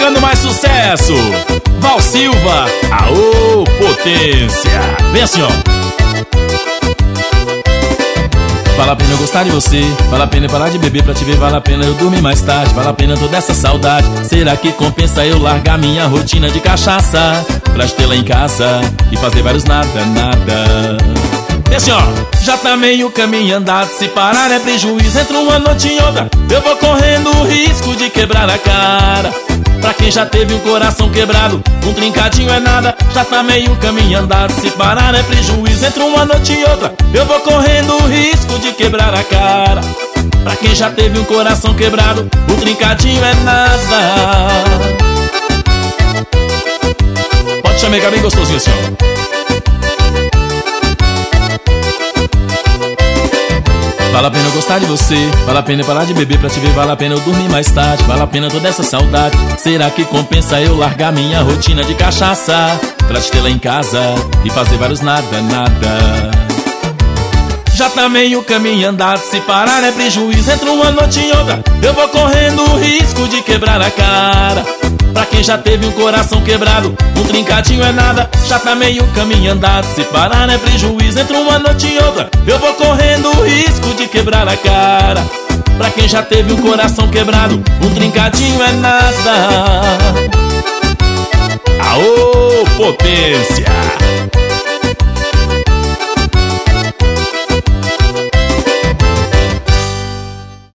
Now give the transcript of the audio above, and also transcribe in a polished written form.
chegando mais sucesso. Val Silva, aô potência. Vem assim, ó. Vale a pena eu gostar de você, vale a pena eu parar de beber pra te ver, vale a pena eu dormir mais tarde, vale a pena toda essa saudade. Será que compensa eu largar minha rotina de cachaça pra te ter lá em casa e fazer vários nada. E assim, ó, já tá meio caminho andado, se parar é prejuízo, entre uma noite e outra eu vou correndo o risco de quebrar a cara. Pra quem já teve um coração quebrado, um trincadinho é nada. Já tá meio caminho andado, se parar é prejuízo, entre uma noite e outra eu vou correndo o risco de quebrar a cara. Pra quem já teve um coração quebrado, um trincadinho é nada. Pode chamegar bem gostosinho assim, ó. Vale a pena eu gostar de você, vale a pena eu parar de beber pra te ver, vale a pena eu dormir mais tarde, vale a pena toda essa saudade. Será que compensa eu largar minha rotina de cachaça pra te ter lá em casa e fazer vários nada. Já tá meio caminho andado, se parar é prejuízo, entre uma noite e outra eu vou correndo o risco de quebrar a cara. Pra quem já teve um coração quebrado, um trincadinho é nada. Já tá meio caminho andado, se parar é prejuízo, entre uma noite e outra eu vou correndo o risco de quebrar a cara. Pra quem já teve um coração quebrado, um trincadinho é nada. Aô potência.